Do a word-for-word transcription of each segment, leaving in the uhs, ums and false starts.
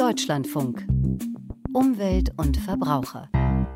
Deutschlandfunk. Umwelt und Verbraucher.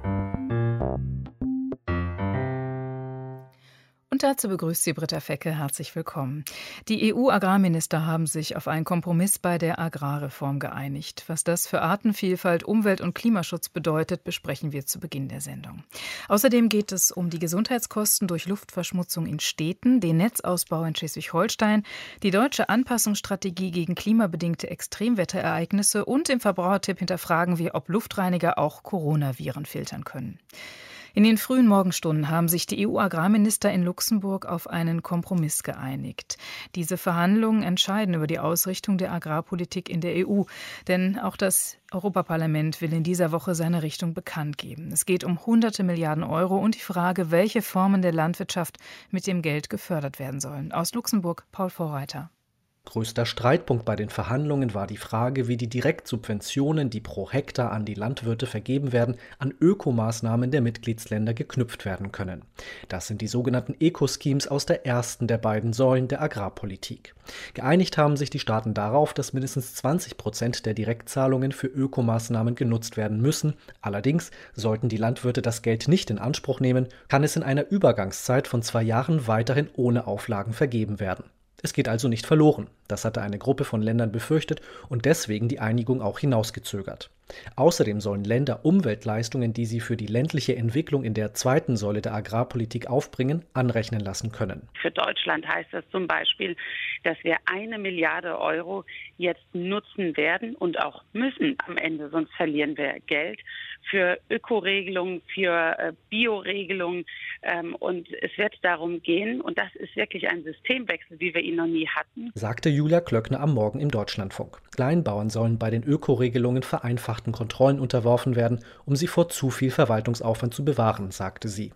Und dazu begrüßt sie Britta Fecke. Herzlich willkommen. Die E U-Agrarminister haben sich auf einen Kompromiss bei der Agrarreform geeinigt. Was das für Artenvielfalt, Umwelt- und Klimaschutz bedeutet, besprechen wir zu Beginn der Sendung. Außerdem geht es um die Gesundheitskosten durch Luftverschmutzung in Städten, den Netzausbau in Schleswig-Holstein, die deutsche Anpassungsstrategie gegen klimabedingte Extremwetterereignisse und im Verbrauchertipp hinterfragen wir, ob Luftreiniger auch Coronaviren filtern können. In den frühen Morgenstunden haben sich die E U-Agrarminister in Luxemburg auf einen Kompromiss geeinigt. Diese Verhandlungen entscheiden über die Ausrichtung der Agrarpolitik in der E U. Denn auch das Europaparlament will in dieser Woche seine Richtung bekannt geben. Es geht um hunderte Milliarden Euro und die Frage, welche Formen der Landwirtschaft mit dem Geld gefördert werden sollen. Aus Luxemburg, Paul Vorreiter. Größter Streitpunkt bei den Verhandlungen war die Frage, wie die Direktsubventionen, die pro Hektar an die Landwirte vergeben werden, an Ökomaßnahmen der Mitgliedsländer geknüpft werden können. Das sind die sogenannten Eco-Schemes aus der ersten der beiden Säulen der Agrarpolitik. Geeinigt haben sich die Staaten darauf, dass mindestens zwanzig Prozent der Direktzahlungen für Ökomaßnahmen genutzt werden müssen. Allerdings, sollten die Landwirte das Geld nicht in Anspruch nehmen, kann es in einer Übergangszeit von zwei Jahren weiterhin ohne Auflagen vergeben werden. Es geht also nicht verloren. Das hatte eine Gruppe von Ländern befürchtet und deswegen die Einigung auch hinausgezögert. Außerdem sollen Länder Umweltleistungen, die sie für die ländliche Entwicklung in der zweiten Säule der Agrarpolitik aufbringen, anrechnen lassen können. Für Deutschland heißt das zum Beispiel, dass wir eine Milliarde Euro jetzt nutzen werden und auch müssen am Ende, sonst verlieren wir Geld für Ökoregelungen, für äh, Bioregelungen. Ähm, und es wird darum gehen, und das ist wirklich ein Systemwechsel, wie wir ihn noch nie hatten, sagte Julia Klöckner am Morgen im Deutschlandfunk. Kleinbauern sollen bei den Ökoregelungen vereinfachten Kontrollen unterworfen werden, um sie vor zu viel Verwaltungsaufwand zu bewahren, sagte sie.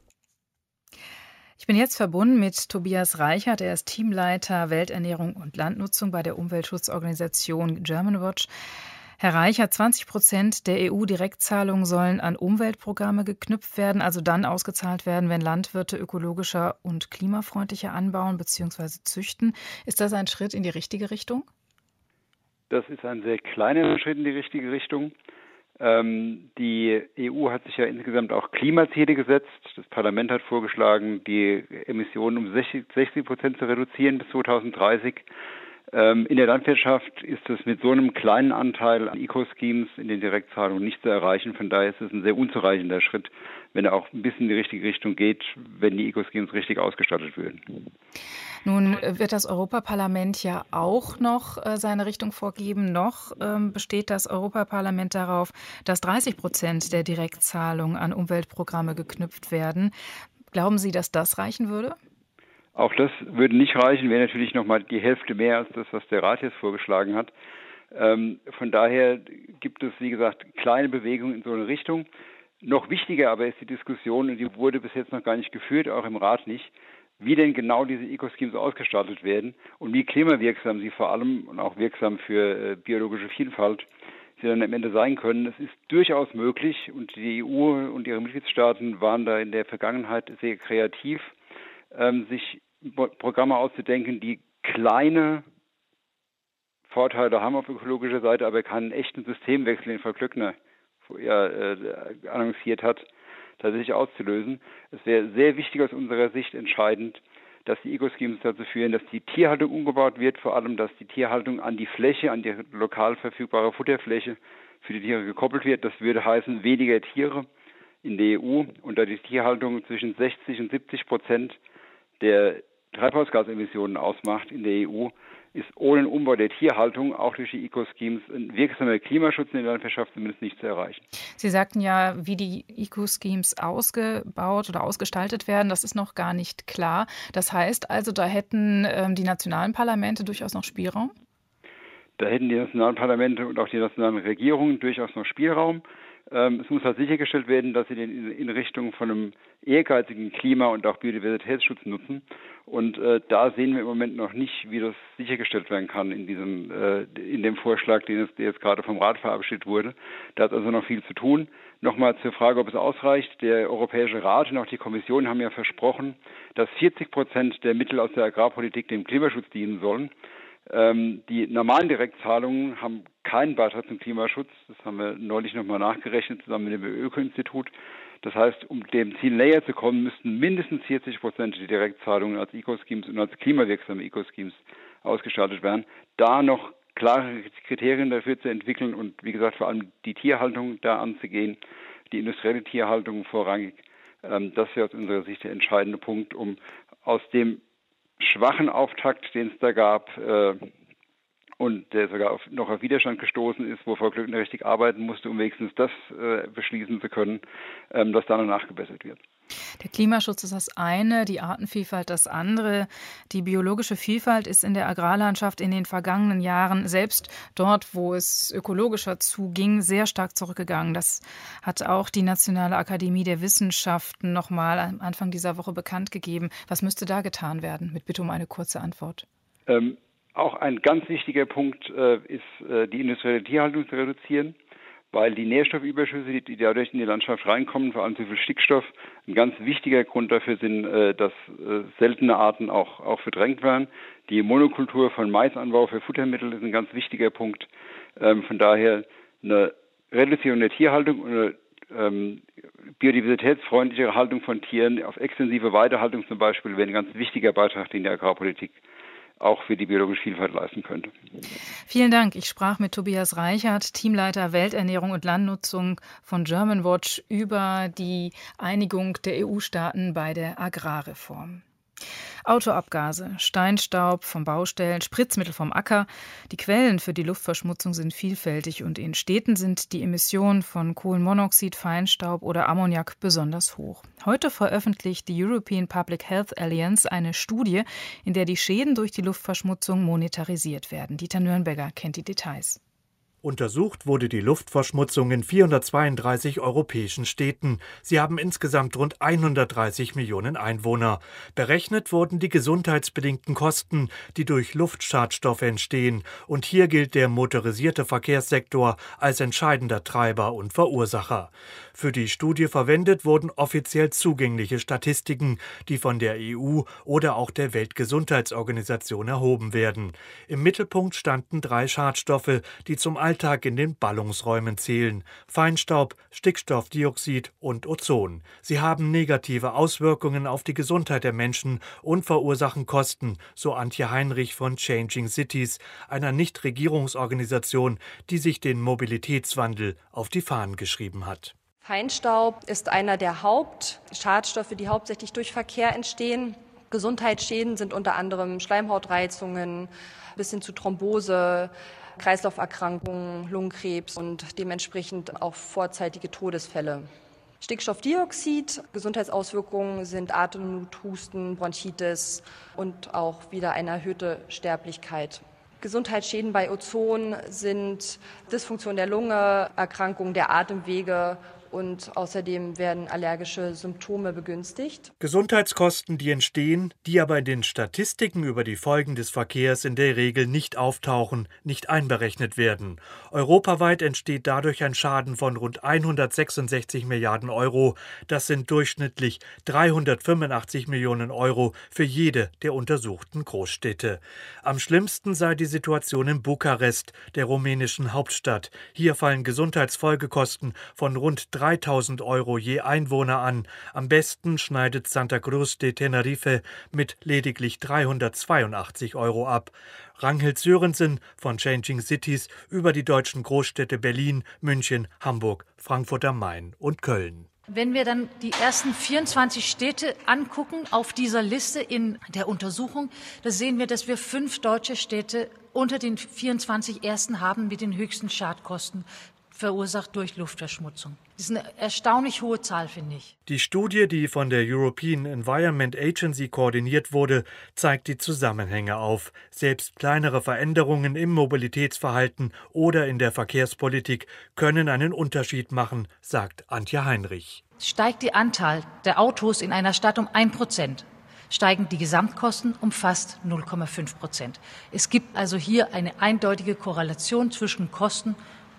Ich bin jetzt verbunden mit Tobias Reichert. Er ist Teamleiter Welternährung und Landnutzung bei der Umweltschutzorganisation Germanwatch. Herr Reichert, zwanzig Prozent der E U-Direktzahlungen sollen an Umweltprogramme geknüpft werden, also dann ausgezahlt werden, wenn Landwirte ökologischer und klimafreundlicher anbauen bzw. züchten. Ist das ein Schritt in die richtige Richtung? Das ist ein sehr kleiner Schritt in die richtige Richtung. Ähm, die E U hat sich ja insgesamt auch Klimaziele gesetzt. Das Parlament hat vorgeschlagen, die Emissionen um sechzig Prozent zu reduzieren bis zweitausenddreißig. Ähm, in der Landwirtschaft ist es mit so einem kleinen Anteil an Eco-Schemes in den Direktzahlungen nicht zu erreichen. Von daher ist es ein sehr unzureichender Schritt, wenn er auch ein bisschen in die richtige Richtung geht, wenn die Eco-Schemes richtig ausgestattet würden. Nun wird das Europaparlament ja auch noch äh, seine Richtung vorgeben. Noch ähm, besteht das Europaparlament darauf, dass dreißig Prozent der Direktzahlungen an Umweltprogramme geknüpft werden. Glauben Sie, dass das reichen würde? Auch das würde nicht reichen, wäre natürlich nochmal die Hälfte mehr als das, was der Rat jetzt vorgeschlagen hat. Ähm, von daher gibt es, wie gesagt, kleine Bewegungen in so eine Richtung. Noch wichtiger aber ist die Diskussion, und die wurde bis jetzt noch gar nicht geführt, auch im Rat nicht, wie denn genau diese Eco-Schemes ausgestaltet werden und wie klimawirksam sie vor allem und auch wirksam für äh, biologische Vielfalt sie dann am Ende sein können. Es ist durchaus möglich, und die E U und ihre Mitgliedstaaten waren da in der Vergangenheit sehr kreativ, ähm, sich Programme auszudenken, die kleine Vorteile haben auf ökologischer Seite, aber keinen echten Systemwechsel, den Frau Klöckner ja, äh, annonciert hat, tatsächlich auszulösen. Es wäre sehr wichtig aus unserer Sicht entscheidend, dass die Eco-Schemes dazu führen, dass die Tierhaltung umgebaut wird, vor allem, dass die Tierhaltung an die Fläche, an die lokal verfügbare Futterfläche für die Tiere gekoppelt wird. Das würde heißen, weniger Tiere in der E U, und da die Tierhaltung zwischen sechzig und siebzig Prozent der Treibhausgasemissionen ausmacht in der E U, ist ohne den Umbau der Tierhaltung, auch durch die Eco-Schemes, ein wirksamer Klimaschutz in der Landwirtschaft zumindest nicht zu erreichen. Sie sagten ja, wie die Eco-Schemes ausgebaut oder ausgestaltet werden, das ist noch gar nicht klar. Das heißt also, da hätten ähm, die nationalen Parlamente durchaus noch Spielraum? Da hätten die nationalen Parlamente und auch die nationalen Regierungen durchaus noch Spielraum. Ähm, es muss halt sichergestellt werden, dass sie den in Richtung von einem ehrgeizigen Klima- und auch Biodiversitätsschutz nutzen. Und äh, da sehen wir im Moment noch nicht, wie das sichergestellt werden kann in diesem äh, in dem Vorschlag, den es, der jetzt gerade vom Rat verabschiedet wurde. Da ist also noch viel zu tun. Nochmal zur Frage, ob es ausreicht. Der Europäische Rat und auch die Kommission haben ja versprochen, dass vierzig Prozent der Mittel aus der Agrarpolitik dem Klimaschutz dienen sollen. Ähm, die normalen Direktzahlungen haben keinen Beitrag zum Klimaschutz. Das haben wir neulich nochmal nachgerechnet, zusammen mit dem Öko-Institut. Das heißt, um dem Ziel näher zu kommen, müssten mindestens vierzig Prozent der Direktzahlungen als Eco-Schemes und als klimawirksame Eco-Schemes ausgestaltet werden. Da noch klare Kriterien dafür zu entwickeln und, wie gesagt, vor allem die Tierhaltung da anzugehen, die industrielle Tierhaltung vorrangig. Ähm, das wäre aus unserer Sicht der entscheidende Punkt, um aus dem schwachen Auftakt, den es da gab, äh, und der sogar auf, noch auf Widerstand gestoßen ist, wo Frau Glöckner richtig arbeiten musste, um wenigstens das äh, beschließen zu können, ähm, dass da noch nachgebessert wird. Der Klimaschutz ist das eine, die Artenvielfalt das andere. Die biologische Vielfalt ist in der Agrarlandschaft in den vergangenen Jahren, selbst dort, wo es ökologischer zuging, sehr stark zurückgegangen. Das hat auch die Nationale Akademie der Wissenschaften noch mal am Anfang dieser Woche bekannt gegeben. Was müsste da getan werden? Mit Bitte um eine kurze Antwort. Ähm, auch ein ganz wichtiger Punkt äh, ist, äh, die industrielle Tierhaltung zu reduzieren, weil die Nährstoffüberschüsse, die, die dadurch in die Landschaft reinkommen, vor allem zu viel Stickstoff, ein ganz wichtiger Grund dafür sind, äh, dass äh, seltene Arten auch, auch verdrängt werden. Die Monokultur von Maisanbau für Futtermittel ist ein ganz wichtiger Punkt. Ähm, von daher eine Reduzierung der Tierhaltung und eine ähm, biodiversitätsfreundlichere Haltung von Tieren auf extensive Weidehaltung zum Beispiel wäre ein ganz wichtiger Beitrag, den die Agrarpolitik auch für die biologische Vielfalt leisten könnte. Vielen Dank. Ich sprach mit Tobias Reichert, Teamleiter Welternährung und Landnutzung von Germanwatch, über die Einigung der E U-Staaten bei der Agrarreform. Autoabgase, Steinstaub von Baustellen, Spritzmittel vom Acker. Die Quellen für die Luftverschmutzung sind vielfältig und in Städten sind die Emissionen von Kohlenmonoxid, Feinstaub oder Ammoniak besonders hoch. Heute veröffentlicht die European Public Health Alliance eine Studie, in der die Schäden durch die Luftverschmutzung monetarisiert werden. Dieter Nürnberger kennt die Details. Untersucht wurde die Luftverschmutzung in vierhundertzweiunddreißig europäischen Städten. Sie haben insgesamt rund hundertdreißig Millionen Einwohner. Berechnet wurden die gesundheitsbedingten Kosten, die durch Luftschadstoffe entstehen. Und hier gilt der motorisierte Verkehrssektor als entscheidender Treiber und Verursacher. Für die Studie verwendet wurden offiziell zugängliche Statistiken, die von der E U oder auch der Weltgesundheitsorganisation erhoben werden. Im Mittelpunkt standen drei Schadstoffe, die zum Alltag in den Ballungsräumen zählen: Feinstaub, Stickstoffdioxid und Ozon. Sie haben negative Auswirkungen auf die Gesundheit der Menschen und verursachen Kosten, so Antje Heinrich von Changing Cities, einer Nichtregierungsorganisation, die sich den Mobilitätswandel auf die Fahnen geschrieben hat. Feinstaub ist einer der Hauptschadstoffe, die hauptsächlich durch Verkehr entstehen. Gesundheitsschäden sind unter anderem Schleimhautreizungen bis hin zu Thrombose, Kreislauferkrankungen, Lungenkrebs und dementsprechend auch vorzeitige Todesfälle. Stickstoffdioxid, Gesundheitsauswirkungen sind Atemnot, Husten, Bronchitis und auch wieder eine erhöhte Sterblichkeit. Gesundheitsschäden bei Ozon sind Dysfunktion der Lunge, Erkrankung der Atemwege und außerdem werden allergische Symptome begünstigt. Gesundheitskosten, die entstehen, die aber in den Statistiken über die Folgen des Verkehrs in der Regel nicht auftauchen, nicht einberechnet werden. Europaweit entsteht dadurch ein Schaden von rund hundertsechsundsechzig Milliarden Euro. Das sind durchschnittlich dreihundertfünfundachtzig Millionen Euro für jede der untersuchten Großstädte. Am schlimmsten sei die Situation in Bukarest, der rumänischen Hauptstadt. Hier fallen Gesundheitsfolgekosten von rund dreitausend Euro je Einwohner an. Am besten schneidet Santa Cruz de Tenerife mit lediglich dreihundertzweiundachtzig Euro ab. Ranghild Sörensen von Changing Cities über die deutschen Großstädte Berlin, München, Hamburg, Frankfurt am Main und Köln. Wenn wir dann die ersten vierundzwanzig Städte angucken auf dieser Liste in der Untersuchung, da sehen wir, dass wir fünf deutsche Städte unter den vierundzwanzig ersten haben mit den höchsten Schadkosten, verursacht durch Luftverschmutzung. Das ist eine erstaunlich hohe Zahl, finde ich. Die Studie, die von der European Environment Agency koordiniert wurde, zeigt die Zusammenhänge auf. Selbst kleinere Veränderungen im Mobilitätsverhalten oder in der Verkehrspolitik können einen Unterschied machen, sagt Antje Heinrich. Steigt die Anzahl der Autos in einer Stadt um ein Prozent, steigen die Gesamtkosten um fast null Komma fünf Prozent. Es gibt also hier eine eindeutige Korrelation zwischen Kosten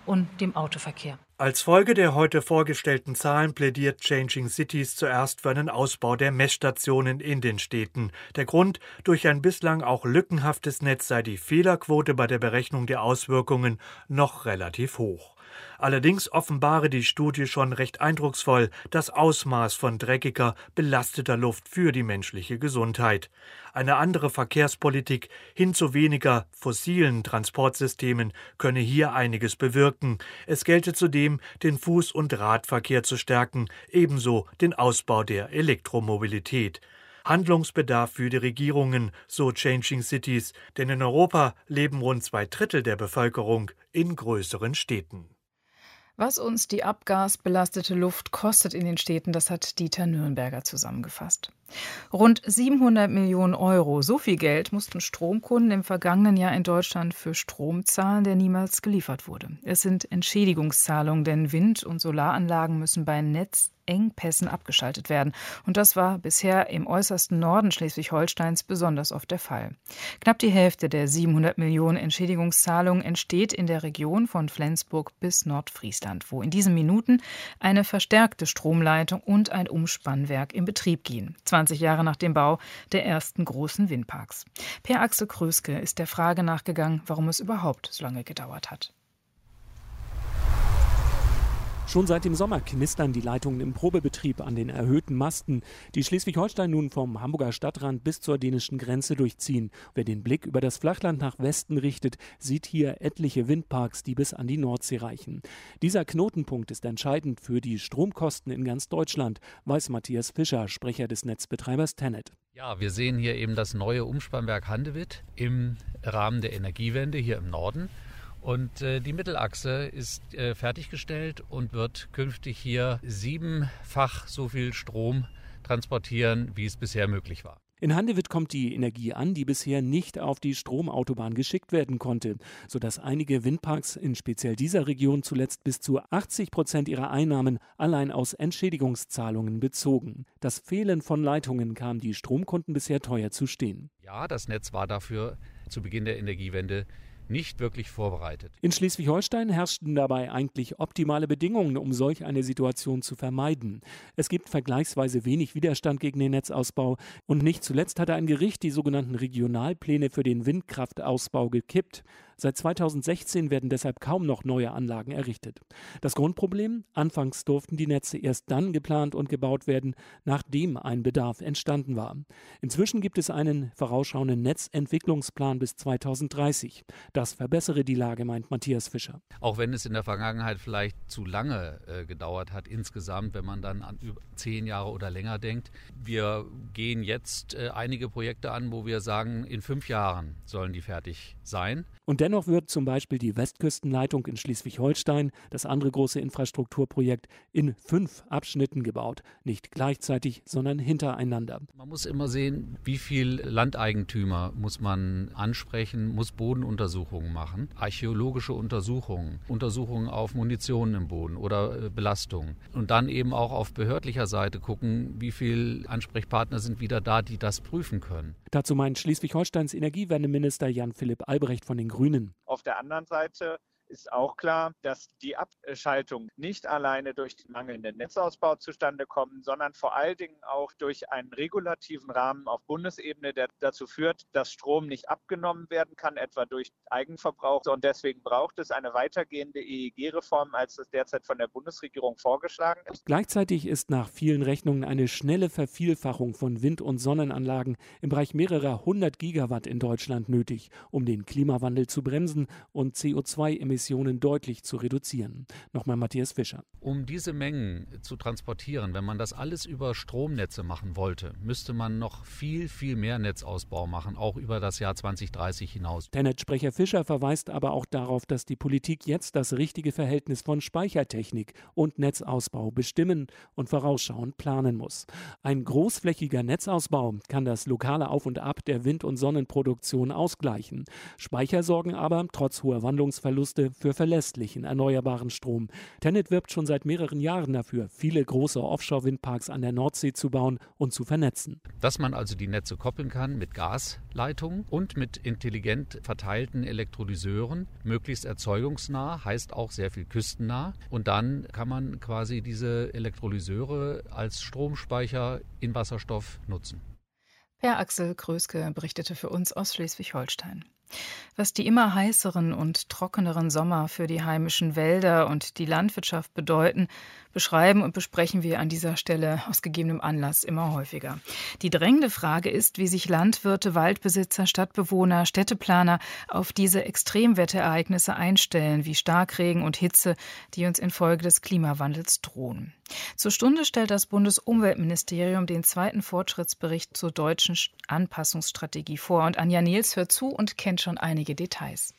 und dem Autoverkehr. Als Folge der heute vorgestellten Zahlen plädiert Changing Cities zuerst für einen Ausbau der Messstationen in den Städten. Der Grund: durch ein bislang auch lückenhaftes Netz sei die Fehlerquote bei der Berechnung der Auswirkungen noch relativ hoch. Allerdings offenbare die Studie schon recht eindrucksvoll das Ausmaß von dreckiger, belasteter Luft für die menschliche Gesundheit. Eine andere Verkehrspolitik hin zu weniger fossilen Transportsystemen könne hier einiges bewirken. Es gelte zudem, den Fuß- und Radverkehr zu stärken, ebenso den Ausbau der Elektromobilität. Handlungsbedarf für die Regierungen, so Changing Cities, denn in Europa leben rund zwei Drittel der Bevölkerung in größeren Städten. Was uns die abgasbelastete Luft kostet in den Städten, das hat Dieter Nürnberger zusammengefasst. Rund siebenhundert Millionen Euro, so viel Geld mussten Stromkunden im vergangenen Jahr in Deutschland für Strom zahlen, der niemals geliefert wurde. Es sind Entschädigungszahlungen, denn Wind- und Solaranlagen müssen bei Netzengpässen abgeschaltet werden. Und das war bisher im äußersten Norden Schleswig-Holsteins besonders oft der Fall. Knapp die Hälfte der siebenhundert Millionen Entschädigungszahlungen entsteht in der Region von Flensburg bis Nordfriesland, wo in diesen Minuten eine verstärkte Stromleitung und ein Umspannwerk in Betrieb gehen. zwanzig Jahre nach dem Bau der ersten großen Windparks. Per Axel Kröske ist der Frage nachgegangen, warum es überhaupt so lange gedauert hat. Schon seit dem Sommer knistern die Leitungen im Probebetrieb an den erhöhten Masten, die Schleswig-Holstein nun vom Hamburger Stadtrand bis zur dänischen Grenze durchziehen. Wer den Blick über das Flachland nach Westen richtet, sieht hier etliche Windparks, die bis an die Nordsee reichen. Dieser Knotenpunkt ist entscheidend für die Stromkosten in ganz Deutschland, weiß Matthias Fischer, Sprecher des Netzbetreibers TenneT. Ja, wir sehen hier eben das neue Umspannwerk Handewitt im Rahmen der Energiewende hier im Norden. Und äh, die Mittelachse ist äh, fertiggestellt und wird künftig hier siebenfach so viel Strom transportieren, wie es bisher möglich war. In Handewitt kommt die Energie an, die bisher nicht auf die Stromautobahn geschickt werden konnte, sodass einige Windparks in speziell dieser Region zuletzt bis zu achtzig Prozent ihrer Einnahmen allein aus Entschädigungszahlungen bezogen. Das Fehlen von Leitungen kam die Stromkunden bisher teuer zu stehen. Ja, das Netz war dafür zu Beginn der Energiewende nicht wirklich vorbereitet. In Schleswig-Holstein herrschten dabei eigentlich optimale Bedingungen, um solch eine Situation zu vermeiden. Es gibt vergleichsweise wenig Widerstand gegen den Netzausbau und nicht zuletzt hatte ein Gericht die sogenannten Regionalpläne für den Windkraftausbau gekippt. Seit zweitausendsechzehn werden deshalb kaum noch neue Anlagen errichtet. Das Grundproblem: Anfangs durften die Netze erst dann geplant und gebaut werden, nachdem ein Bedarf entstanden war. Inzwischen gibt es einen vorausschauenden Netzentwicklungsplan bis zweitausenddreißig. Das verbessere die Lage, meint Matthias Fischer. Auch wenn es in der Vergangenheit vielleicht zu lange äh, gedauert hat insgesamt, wenn man dann an über zehn Jahre oder länger denkt. Wir gehen jetzt äh, einige Projekte an, wo wir sagen, in fünf Jahren sollen die fertig sein. Und dennoch wird zum Beispiel die Westküstenleitung in Schleswig-Holstein, das andere große Infrastrukturprojekt, in fünf Abschnitten gebaut. Nicht gleichzeitig, sondern hintereinander. Man muss immer sehen, wie viel Landeigentümer muss man ansprechen, muss Bodenuntersuchungen machen, archäologische Untersuchungen, Untersuchungen auf Munition im Boden oder Belastungen. Und dann eben auch auf behördlicher Seite gucken, wie viele Ansprechpartner sind wieder da, die das prüfen können. Dazu meint Schleswig-Holsteins Energiewendeminister Jan-Philipp Albrecht von den Grünen. Auf der anderen Seite ist auch klar, dass die Abschaltung nicht alleine durch den mangelnden Netzausbau zustande kommt, sondern vor allen Dingen auch durch einen regulativen Rahmen auf Bundesebene, der dazu führt, dass Strom nicht abgenommen werden kann, etwa durch Eigenverbrauch. Und deswegen braucht es eine weitergehende E E G-Reform, als es derzeit von der Bundesregierung vorgeschlagen ist. Gleichzeitig ist nach vielen Rechnungen eine schnelle Vervielfachung von Wind- und Sonnenanlagen im Bereich mehrerer hundert Gigawatt in Deutschland nötig, um den Klimawandel zu bremsen und C O zwei Emissionen deutlich zu reduzieren. Nochmal Matthias Fischer. Um diese Mengen zu transportieren, wenn man das alles über Stromnetze machen wollte, müsste man noch viel, viel mehr Netzausbau machen, auch über das Jahr zwanzig dreißig hinaus. TenneT-Sprecher Fischer verweist aber auch darauf, dass die Politik jetzt das richtige Verhältnis von Speichertechnik und Netzausbau bestimmen und vorausschauend planen muss. Ein großflächiger Netzausbau kann das lokale Auf und Ab der Wind- und Sonnenproduktion ausgleichen. Speicher sorgen aber, trotz hoher Wandlungsverluste, für verlässlichen erneuerbaren Strom. TenneT wirbt schon seit mehreren Jahren dafür, viele große Offshore-Windparks an der Nordsee zu bauen und zu vernetzen. Dass man also die Netze koppeln kann mit Gasleitungen und mit intelligent verteilten Elektrolyseuren, möglichst erzeugungsnah, heißt auch sehr viel küstennah. Und dann kann man quasi diese Elektrolyseure als Stromspeicher in Wasserstoff nutzen. Per Axel Kröske berichtete für uns aus Schleswig-Holstein. Was die immer heißeren und trockeneren Sommer für die heimischen Wälder und die Landwirtschaft bedeuten, beschreiben und besprechen wir an dieser Stelle aus gegebenem Anlass immer häufiger. Die drängende Frage ist, wie sich Landwirte, Waldbesitzer, Stadtbewohner, Städteplaner auf diese Extremwetterereignisse einstellen, wie Starkregen und Hitze, die uns infolge des Klimawandels drohen. Zur Stunde stellt das Bundesumweltministerium den zweiten Fortschrittsbericht zur deutschen Anpassungsstrategie vor. Und Anja Nehls hört zu und kennt schon einige Details.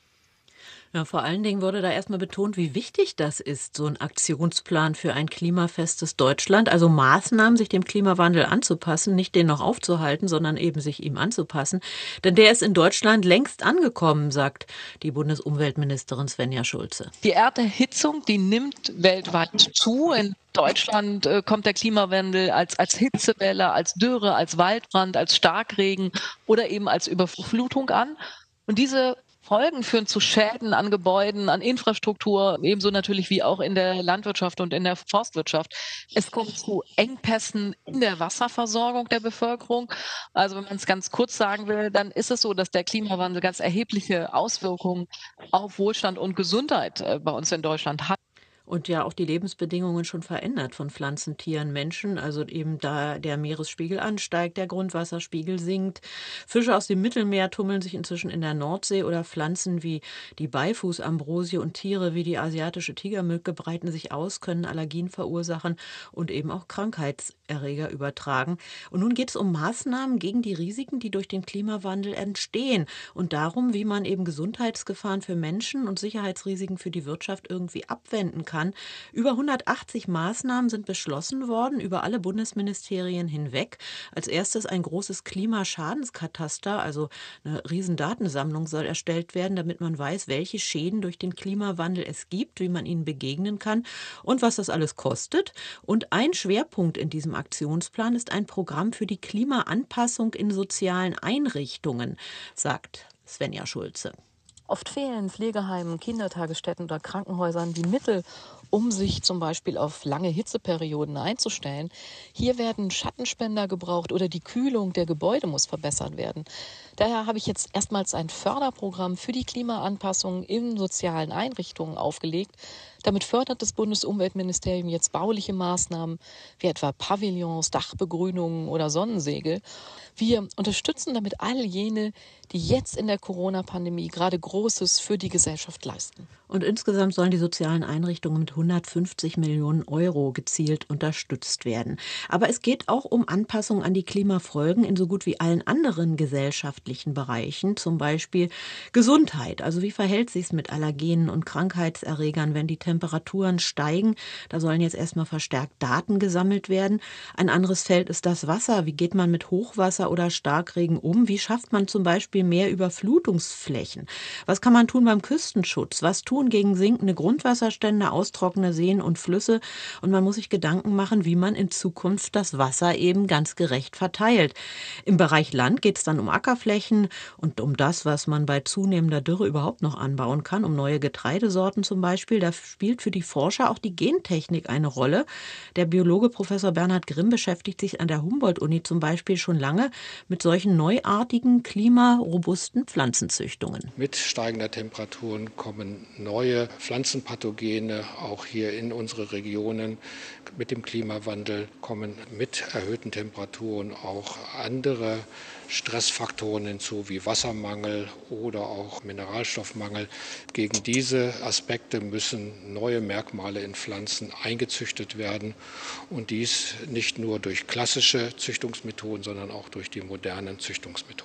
Ja, vor allen Dingen wurde da erstmal betont, wie wichtig das ist, so ein Aktionsplan für ein klimafestes Deutschland. Also Maßnahmen, sich dem Klimawandel anzupassen, nicht den noch aufzuhalten, sondern eben sich ihm anzupassen. Denn der ist in Deutschland längst angekommen, sagt die Bundesumweltministerin Svenja Schulze. Die Erderhitzung, die nimmt weltweit zu. In Deutschland äh, kommt der Klimawandel als, als Hitzewelle, als Dürre, als Waldbrand, als Starkregen oder eben als Überflutung an. Und diese Folgen führen zu Schäden an Gebäuden, an Infrastruktur, ebenso natürlich wie auch in der Landwirtschaft und in der Forstwirtschaft. Es kommt zu Engpässen in der Wasserversorgung der Bevölkerung. Also wenn man es ganz kurz sagen will, dann ist es so, dass der Klimawandel ganz erhebliche Auswirkungen auf Wohlstand und Gesundheit bei uns in Deutschland hat. Und ja auch die Lebensbedingungen schon verändert von Pflanzen, Tieren, Menschen. Also eben da der Meeresspiegel ansteigt, der Grundwasserspiegel sinkt. Fische aus dem Mittelmeer tummeln sich inzwischen in der Nordsee oder Pflanzen wie die Beifußambrosie und Tiere wie die asiatische Tigermücke breiten sich aus, können Allergien verursachen und eben auch Krankheitserreger übertragen. Und nun geht es um Maßnahmen gegen die Risiken, die durch den Klimawandel entstehen und darum, wie man eben Gesundheitsgefahren für Menschen und Sicherheitsrisiken für die Wirtschaft irgendwie abwenden kann. Kann. Über hundertachtzig Maßnahmen sind beschlossen worden, über alle Bundesministerien hinweg. Als erstes ein großes Klimaschadenskataster, also eine riesen Datensammlung soll erstellt werden, damit man weiß, welche Schäden durch den Klimawandel es gibt, wie man ihnen begegnen kann und was das alles kostet. Und ein Schwerpunkt in diesem Aktionsplan ist ein Programm für die Klimaanpassung in sozialen Einrichtungen, sagt Svenja Schulze. Oft fehlen Pflegeheimen, Kindertagesstätten oder Krankenhäusern die Mittel, um sich zum Beispiel auf lange Hitzeperioden einzustellen. Hier werden Schattenspender gebraucht oder die Kühlung der Gebäude muss verbessert werden. Daher habe ich jetzt erstmals ein Förderprogramm für die Klimaanpassung in sozialen Einrichtungen aufgelegt. Damit fördert das Bundesumweltministerium jetzt bauliche Maßnahmen wie etwa Pavillons, Dachbegrünungen oder Sonnensegel. Wir unterstützen damit all jene, die jetzt in der Corona-Pandemie gerade Großes für die Gesellschaft leisten. Und insgesamt sollen die sozialen Einrichtungen mit hundertfünfzig Millionen Euro gezielt unterstützt werden. Aber es geht auch um Anpassungen an die Klimafolgen in so gut wie allen anderen gesellschaftlichen Bereichen, zum Beispiel Gesundheit. Also wie verhält sich es mit Allergenen und Krankheitserregern, wenn die Temperaturen steigen? Da sollen jetzt erstmal verstärkt Daten gesammelt werden. Ein anderes Feld ist das Wasser. Wie geht man mit Hochwasser oder Starkregen um? Wie schafft man zum Beispiel mehr Überflutungsflächen? Was kann man tun beim Küstenschutz? Was tun gegen sinkende Grundwasserstände, austrocknende Seen und Flüsse? Und man muss sich Gedanken machen, wie man in Zukunft das Wasser eben ganz gerecht verteilt. Im Bereich Land geht es dann um Ackerflächen und um das, was man bei zunehmender Dürre überhaupt noch anbauen kann, um neue Getreidesorten zum Beispiel. Da spielt für die Forscher auch die Gentechnik eine Rolle. Der Biologe Professor Bernhard Grimm beschäftigt sich an der Humboldt-Uni zum Beispiel schon lange mit solchen neuartigen, klimarobusten Pflanzenzüchtungen. Mit steigender Temperaturen kommen neue Pflanzenpathogene auch hier in unsere Regionen. Mit dem Klimawandel kommen mit erhöhten Temperaturen auch andere Stressfaktoren hinzu, wie Wassermangel oder auch Mineralstoffmangel. Gegen diese Aspekte müssen neue Merkmale in Pflanzen eingezüchtet werden und dies nicht nur durch klassische Züchtungsmethoden, sondern auch durch die modernen Züchtungsmethoden.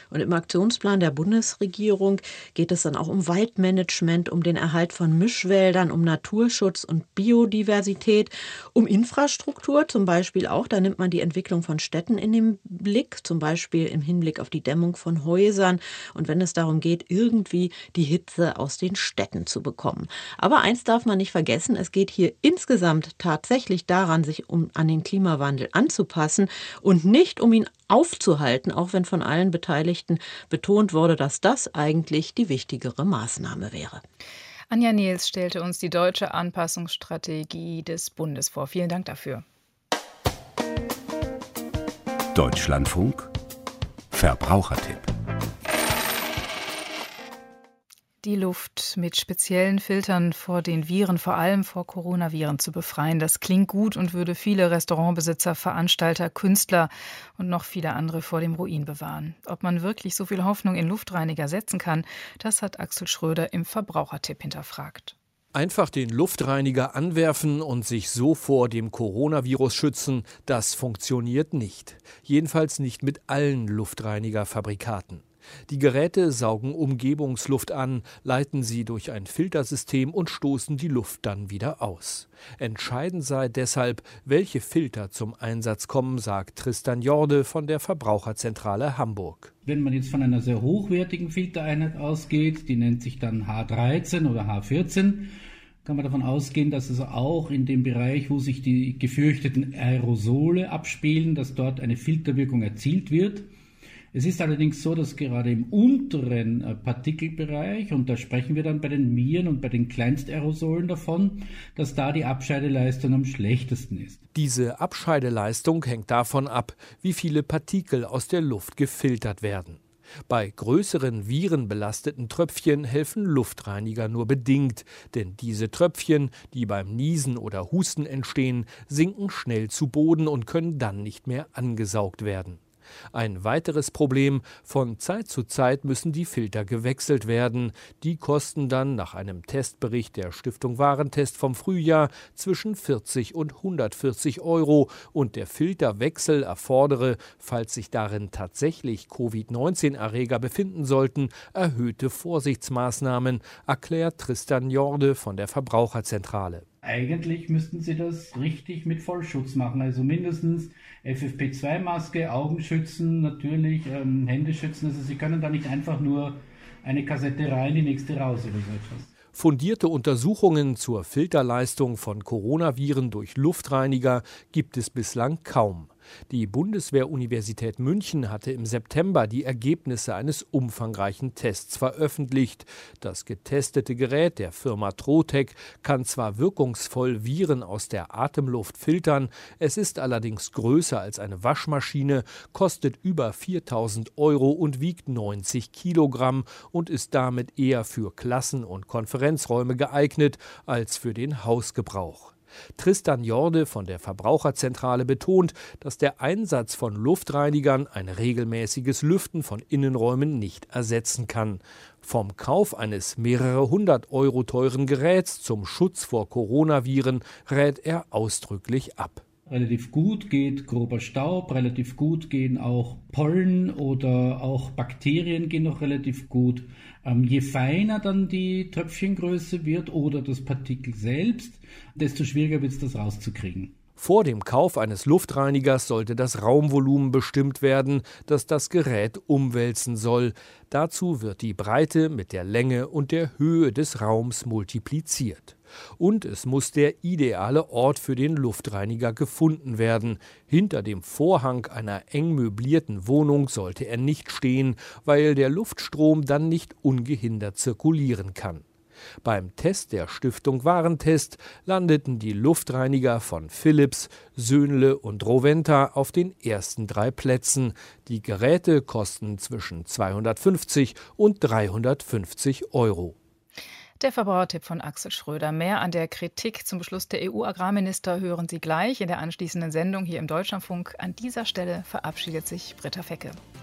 Und im Aktionsplan der Bundesregierung geht es dann auch um Waldmanagement, um den Erhalt von Mischwäldern, um Naturschutz und Biodiversität, um Infrastruktur zum Beispiel auch. Da nimmt man die Entwicklung von Städten in den Blick, zum Beispiel im Hinblick auf die Dämmung von Häusern und wenn es darum geht, irgendwie die Hitze aus den Städten zu bekommen. Aber eins darf man nicht vergessen, es geht hier insgesamt tatsächlich daran, sich um, an den Klimawandel anzupassen und nicht um ihn aufzuhalten, auch wenn von allen Beteiligten betont wurde, dass das eigentlich die wichtigere Maßnahme wäre. Anja Nehls stellte uns die deutsche Anpassungsstrategie des Bundes vor. Vielen Dank dafür. Deutschlandfunk Verbrauchertipp. Die Luft mit speziellen Filtern vor den Viren, vor allem vor Coronaviren, zu befreien. Das klingt gut und würde viele Restaurantbesitzer, Veranstalter, Künstler und noch viele andere vor dem Ruin bewahren. Ob man wirklich so viel Hoffnung in Luftreiniger setzen kann, das hat Axel Schröder im Verbrauchertipp hinterfragt. Einfach den Luftreiniger anwerfen und sich so vor dem Coronavirus schützen, das funktioniert nicht. Jedenfalls nicht mit allen Luftreinigerfabrikaten. Die Geräte saugen Umgebungsluft an, leiten sie durch ein Filtersystem und stoßen die Luft dann wieder aus. Entscheidend sei deshalb, welche Filter zum Einsatz kommen, sagt Tristan Jorde von der Verbraucherzentrale Hamburg. Wenn man jetzt von einer sehr hochwertigen Filtereinheit ausgeht, die nennt sich dann H dreizehn oder H vierzehn, kann man davon ausgehen, dass es auch in dem Bereich, wo sich die gefürchteten Aerosole abspielen, dass dort eine Filterwirkung erzielt wird. Es ist allerdings so, dass gerade im unteren Partikelbereich, und da sprechen wir dann bei den Viren und bei den Kleinstaerosolen davon, dass da die Abscheideleistung am schlechtesten ist. Diese Abscheideleistung hängt davon ab, wie viele Partikel aus der Luft gefiltert werden. Bei größeren virenbelasteten Tröpfchen helfen Luftreiniger nur bedingt, denn diese Tröpfchen, die beim Niesen oder Husten entstehen, sinken schnell zu Boden und können dann nicht mehr angesaugt werden. Ein weiteres Problem: Von Zeit zu Zeit müssen die Filter gewechselt werden. Die kosten dann nach einem Testbericht der Stiftung Warentest vom Frühjahr zwischen vierzig und hundertvierzig Euro und der Filterwechsel erfordere, falls sich darin tatsächlich Covid neunzehn Erreger befinden sollten, erhöhte Vorsichtsmaßnahmen, erklärt Tristan Jorde von der Verbraucherzentrale. Eigentlich müssten Sie das richtig mit Vollschutz machen, also mindestens F F P zwei Maske, Augen schützen, natürlich ähm, Hände schützen. Also Sie können da nicht einfach nur eine Kassette rein, die nächste raus oder so etwas. Fundierte Untersuchungen zur Filterleistung von Coronaviren durch Luftreiniger gibt es bislang kaum. Die Bundeswehr-Universität München hatte im September die Ergebnisse eines umfangreichen Tests veröffentlicht. Das getestete Gerät der Firma Trotec kann zwar wirkungsvoll Viren aus der Atemluft filtern, es ist allerdings größer als eine Waschmaschine, kostet über viertausend Euro und wiegt neunzig Kilogramm und ist damit eher für Klassen- und Konferenzräume geeignet als für den Hausgebrauch. Tristan Jorde von der Verbraucherzentrale betont, dass der Einsatz von Luftreinigern ein regelmäßiges Lüften von Innenräumen nicht ersetzen kann. Vom Kauf eines mehrere hundert Euro teuren Geräts zum Schutz vor Coronaviren rät er ausdrücklich ab. Relativ gut geht grober Staub, relativ gut gehen auch Pollen oder auch Bakterien gehen noch relativ gut. Ähm, je feiner dann die Tröpfchengröße wird oder das Partikel selbst, desto schwieriger wird es, das rauszukriegen. Vor dem Kauf eines Luftreinigers sollte das Raumvolumen bestimmt werden, das das Gerät umwälzen soll. Dazu wird die Breite mit der Länge und der Höhe des Raums multipliziert. Und es muss der ideale Ort für den Luftreiniger gefunden werden. Hinter dem Vorhang einer eng möblierten Wohnung sollte er nicht stehen, weil der Luftstrom dann nicht ungehindert zirkulieren kann. Beim Test der Stiftung Warentest landeten die Luftreiniger von Philips, Söhnle und Roventa auf den ersten drei Plätzen. Die Geräte kosten zwischen zweihundertfünfzig und dreihundertfünfzig Euro. Der Verbrauchertipp von Axel Schröder. Mehr an der Kritik zum Beschluss der E U-Agrarminister hören Sie gleich in der anschließenden Sendung hier im Deutschlandfunk. An dieser Stelle verabschiedet sich Britta Fecke.